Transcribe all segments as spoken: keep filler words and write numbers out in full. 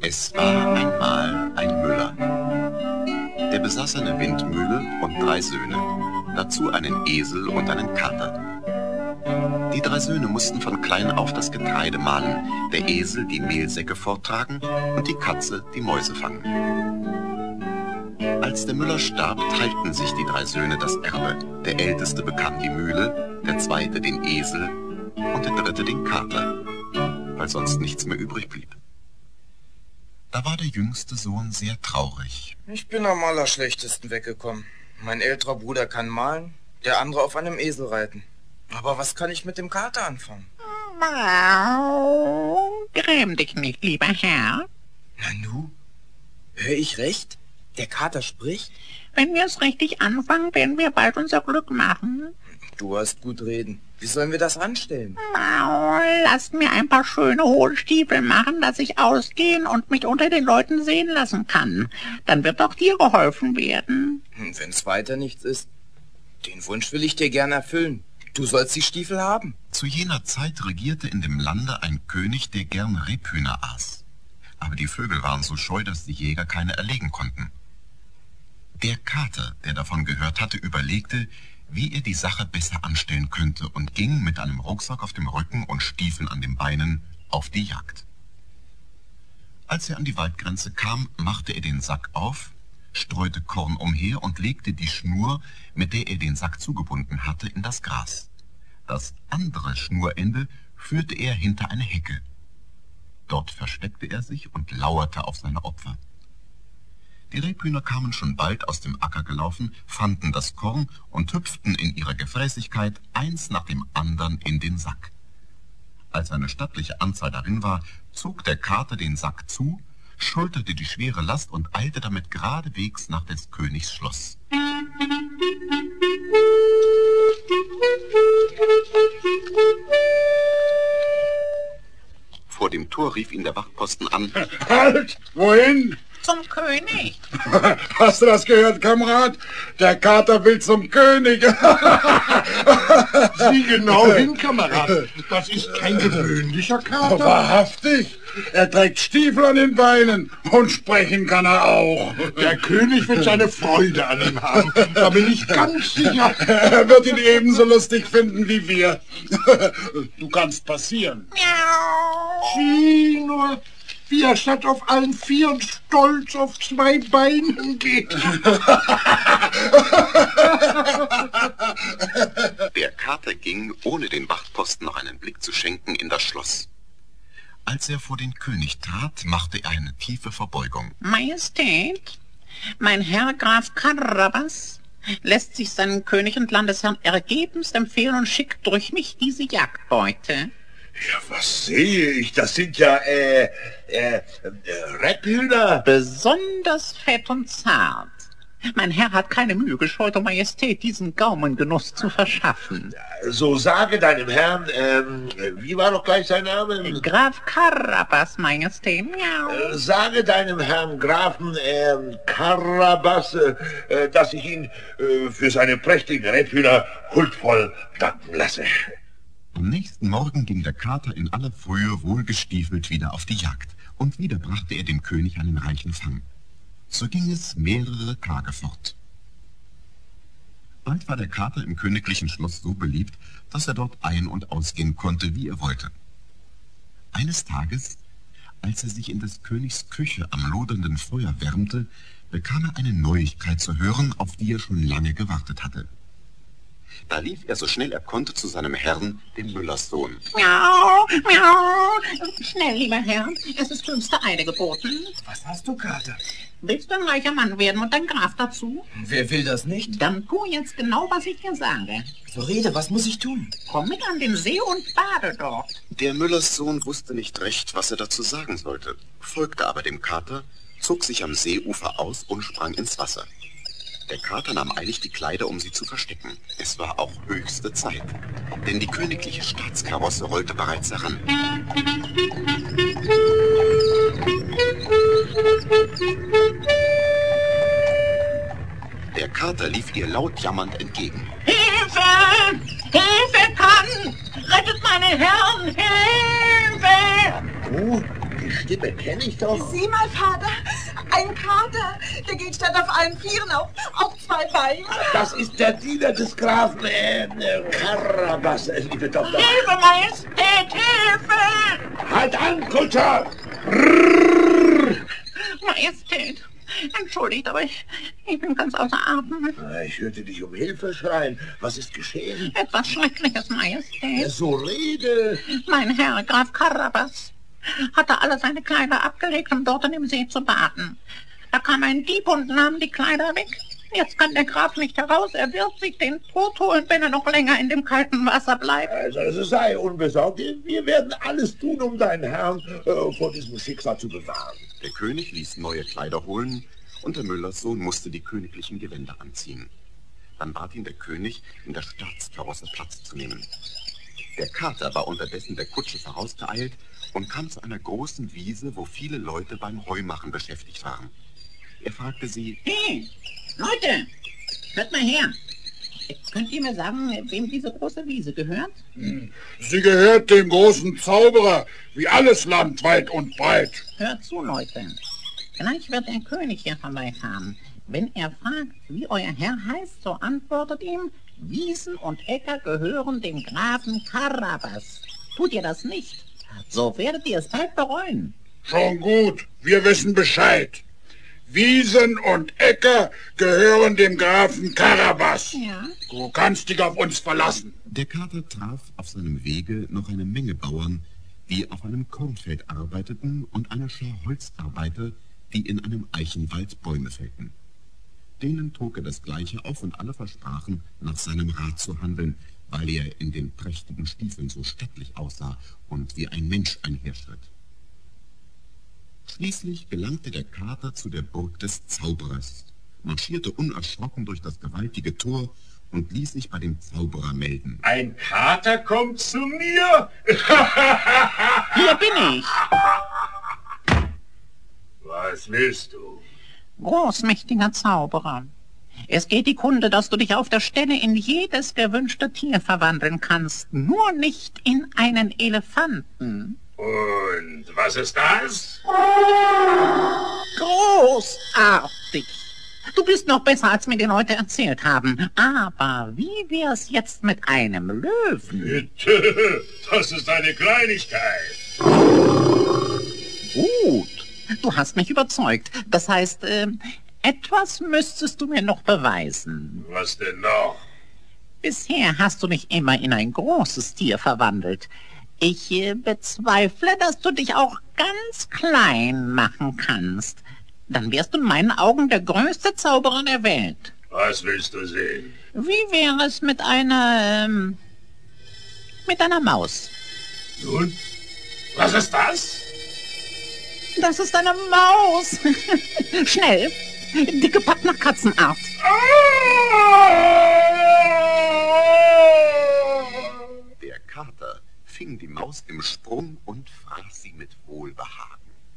Es war einmal ein Müller. Der besaß eine Windmühle und drei Söhne, dazu einen Esel und einen Kater. Die drei Söhne mussten von klein auf das Getreide mahlen, der Esel die Mehlsäcke forttragen und die Katze die Mäuse fangen. Als der Müller starb, teilten sich die drei Söhne das Erbe. Der Älteste bekam die Mühle, der Zweite den Esel und der Dritte den Kater, weil sonst nichts mehr übrig blieb. Da war der jüngste Sohn sehr traurig. Ich bin am allerschlechtesten weggekommen. Mein älterer Bruder kann malen, der andere auf einem Esel reiten. Aber was kann ich mit dem Kater anfangen? Gräm dich nicht, lieber Herr. Nanu, höre ich recht? Der Kater spricht? Wenn wir es richtig anfangen, werden wir bald unser Glück machen. Du hast gut reden. Wie sollen wir das anstellen? Lasst mir ein paar schöne hohe Stiefel machen, dass ich ausgehen und mich unter den Leuten sehen lassen kann. Dann wird auch dir geholfen werden. Wenn es weiter nichts ist, den Wunsch will ich dir gern erfüllen. Du sollst die Stiefel haben. Zu jener Zeit regierte in dem Lande ein König, der gern Rebhühner aß. Aber die Vögel waren so scheu, dass die Jäger keine erlegen konnten. Der Kater, der davon gehört hatte, überlegte, wie er die Sache besser anstellen könnte und ging mit einem Rucksack auf dem Rücken und Stiefeln an den Beinen auf die Jagd. Als er an die Waldgrenze kam, machte er den Sack auf, streute Korn umher und legte die Schnur, mit der er den Sack zugebunden hatte, in das Gras. Das andere Schnurende führte er hinter eine Hecke. Dort versteckte er sich und lauerte auf seine Opfer. Die Rebhühner kamen schon bald aus dem Acker gelaufen, fanden das Korn und hüpften in ihrer Gefräßigkeit eins nach dem andern in den Sack. Als eine stattliche Anzahl darin war, zog der Kater den Sack zu, schulterte die schwere Last und eilte damit geradewegs nach des Königs Schloss. Vor dem Tor rief ihn der Wachtposten an. Halt! Wohin? Zum König. Hast du das gehört, Kamerad? Der Kater will zum König. Sieh genau hin, Kamerad. Das ist kein gewöhnlicher Kater. Wahrhaftig. Er trägt Stiefel an den Beinen und sprechen kann er auch. Der König wird seine Freude an ihm haben. Da bin ich ganz sicher. Er wird ihn ebenso lustig finden wie wir. Du kannst passieren. Sieh nur, wie er statt auf allen Vieren stolz auf zwei Beinen geht. Der Kater ging, ohne den Wachtposten noch einen Blick zu schenken, in das Schloss. Als er vor den König trat, machte er eine tiefe Verbeugung. Majestät, mein Herr Graf Carabas lässt sich seinen König und Landesherrn ergebenst empfehlen und schickt durch mich diese Jagdbeute. Ja, was sehe ich? Das sind ja, äh, äh, äh Rebhühner. Besonders fett und zart. Mein Herr hat keine Mühe gescheut, um Majestät diesen Gaumengenuss zu verschaffen. So sage deinem Herrn, ähm, wie war noch gleich sein Name? Graf Carabas, Majestät. Miau. Äh, sage deinem Herrn Grafen, ähm, Carabas, äh, dass ich ihn äh, für seine prächtigen Rebhühner huldvoll danken lasse. Am nächsten Morgen ging der Kater in aller Frühe wohlgestiefelt wieder auf die Jagd, und wieder brachte er dem König einen reichen Fang. So ging es mehrere Tage fort. Bald war der Kater im königlichen Schloss so beliebt, dass er dort ein- und ausgehen konnte, wie er wollte. Eines Tages, als er sich in des Königs Küche am lodernden Feuer wärmte, bekam er eine Neuigkeit zu hören, auf die er schon lange gewartet hatte. Da lief er so schnell er konnte zu seinem Herrn, dem Müllerssohn. Miau, miau. Schnell, lieber Herr, es ist höchste Eile geboten. Was hast du, Kater? Willst du ein reicher Mann werden und ein Graf dazu? Wer will das nicht? Dann tu jetzt genau, was ich dir sage. So rede, was muss ich tun? Komm mit an den See und bade dort. Der Müllerssohn wusste nicht recht, was er dazu sagen sollte, folgte aber dem Kater, zog sich am Seeufer aus und sprang ins Wasser. Der Kater nahm eilig die Kleider, um sie zu verstecken. Es war auch höchste Zeit, denn die königliche Staatskarosse rollte bereits heran. Der Kater lief ihr laut jammernd entgegen. Hilfe! Hilfe kann! Rettet meine Herren! Hilfe! Oh, die Stimme kenne ich doch. Sieh mal, Vater, ein Kater, der geht statt auf allen Vieren auf, auf zwei Beinen. Das ist der Diener des Grafen äh, äh, Karabas, äh, liebe Tochter. Hilfe, Majestät, Hilfe! Halt an, Kutscher! Majestät, entschuldigt, aber ich, ich bin ganz außer Atem. Ich hörte dich um Hilfe schreien. Was ist geschehen? Etwas Schreckliches, Majestät. So rede. Mein Herr Graf Karabas hatte alle seine Kleider abgelegt, um dort in dem See zu baden. Da kam ein Dieb und nahm die Kleider weg. Jetzt kann der Graf nicht heraus. Er wird sich den Tod holen, wenn er noch länger in dem kalten Wasser bleibt. Also, also sei unbesorgt. Wir werden alles tun, um deinen Herrn äh, vor diesem Schicksal zu bewahren. Der König ließ neue Kleider holen und der Müllerssohn musste die königlichen Gewänder anziehen. Dann bat ihn der König, in der Staatskarosse Platz zu nehmen. Der Kater war unterdessen der Kutsche vorausgeeilt und kam zu einer großen Wiese, wo viele Leute beim Heumachen beschäftigt waren. Er fragte sie: Hey, Leute, hört mal her. Könnt ihr mir sagen, wem diese große Wiese gehört? Sie gehört dem großen Zauberer, wie alles Land weit und breit. Hört zu, Leute. Gleich wird der König hier vorbeifahren. Wenn er fragt, wie euer Herr heißt, so antwortet ihm: Wiesen und Äcker gehören dem Grafen Karabas. Tut ihr das nicht, so werdet ihr es bald bereuen. Schon gut, wir wissen Bescheid. Wiesen und Äcker gehören dem Grafen Karabas. Ja. Du kannst dich auf uns verlassen. Der Kater traf auf seinem Wege noch eine Menge Bauern, die auf einem Kornfeld arbeiteten, und eine Schar Holzarbeiter, die in einem Eichenwald Bäume fällten. Denen trug er das Gleiche auf und alle versprachen, nach seinem Rat zu handeln, weil er in den prächtigen Stiefeln so stattlich aussah und wie ein Mensch einherschritt. Schließlich gelangte der Kater zu der Burg des Zauberers, marschierte unerschrocken durch das gewaltige Tor und ließ sich bei dem Zauberer melden. Ein Kater kommt zu mir? Hier bin ich. Was willst du? Großmächtiger Zauberer, es geht die Kunde, dass du dich auf der Stelle in jedes gewünschte Tier verwandeln kannst, nur nicht in einen Elefanten. Und was ist das? Großartig! Du bist noch besser, als mir die Leute erzählt haben. Aber wie wär's jetzt mit einem Löwen? Bitte, das ist eine Kleinigkeit. Gut, du hast mich überzeugt. Das heißt, äh, etwas müsstest du mir noch beweisen. Was denn noch? Bisher hast du dich immer in ein großes Tier verwandelt. Ich äh, bezweifle, dass du dich auch ganz klein machen kannst. Dann wärst du in meinen Augen der größte Zauberer der Welt. Was willst du sehen? Wie wäre es mit einer, ähm, mit einer Maus? Nun, was ist das? Das ist eine Maus. Schnell, gepackt nach Katzenart. Der Kater fing die Maus im Sprung und fraß sie mit Wohlbehagen.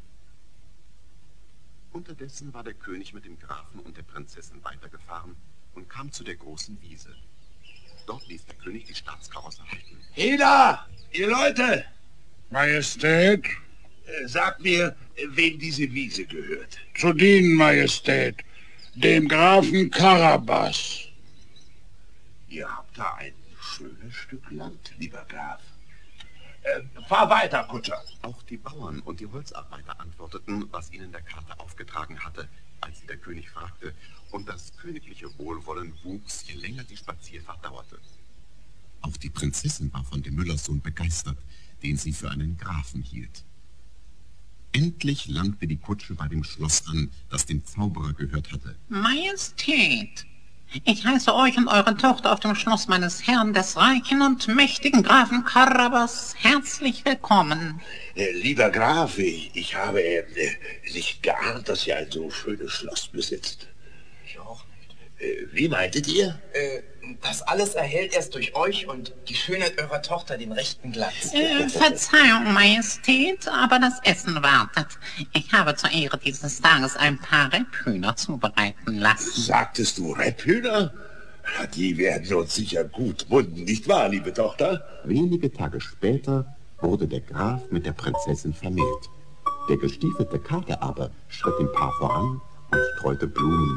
Unterdessen war der König mit dem Grafen und der Prinzessin weitergefahren und kam zu der großen Wiese. Dort ließ der König die Staatskarosse halten. Heda, ihr Leute, Majestät, äh, sagt mir, wem diese Wiese gehört. zu dienen, Majestät, dem Grafen Karabas. Ihr habt da ein schönes Stück Land, lieber Graf. Äh, fahr weiter, Kutscher. Auch die Bauern und die Holzarbeiter antworteten, was ihnen der Kater aufgetragen hatte, als sie der König fragte, und das königliche Wohlwollen wuchs, je länger die Spazierfahrt dauerte. Auch die Prinzessin war von dem Müllerssohn begeistert, den sie für einen Grafen hielt. Endlich langte die Kutsche bei dem Schloss an, das dem Zauberer gehört hatte. Majestät, ich heiße euch und eure Tochter auf dem Schloss meines Herrn, des reichen und mächtigen Grafen Karabas, herzlich willkommen. Äh, lieber Graf, ich, ich habe äh, nicht geahnt, dass ihr ein so schönes Schloss besitzt. Ich auch nicht. Äh, wie meintet ihr? Äh, das alles erhält erst durch euch und die Schönheit eurer Tochter den rechten Glanz. Äh, Verzeihung, Majestät, aber das Essen wartet. Ich habe zur Ehre dieses Tages ein paar Rebhühner zubereiten lassen. Sagtest du Rebhühner? Die werden uns sicher gut munden, nicht wahr, liebe Tochter? Wenige Tage später wurde der Graf mit der Prinzessin vermählt. Der gestiefelte Kater aber schritt dem Paar voran und streute Blumen.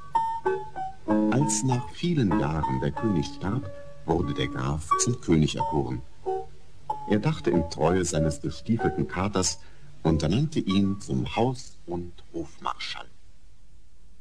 Als nach vielen Jahren der König starb, wurde der Graf zum König erkoren. Er dachte in Treue seines gestiefelten Katers und ernannte ihn zum Haus- und Hofmarschall.